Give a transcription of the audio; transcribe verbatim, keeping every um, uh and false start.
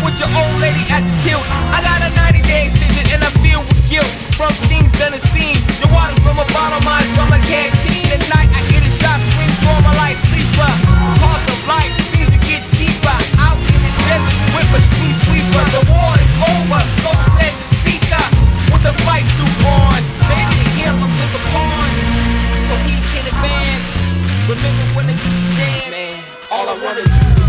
with your old lady at the tilt. I got a ninety day extension and I feel with guilt from things done and seen. The water from a bottle, mine from a canteen. At night I hear the shot swings for my light sleeper. The cost of life seems to get cheaper. Out in the desert with a street sweeper. The war is over, so said the speaker with the fight suit on. Baby, to him I'm just a pawn, so he can advance. Remember when they used to dance? Man, all I wanna do is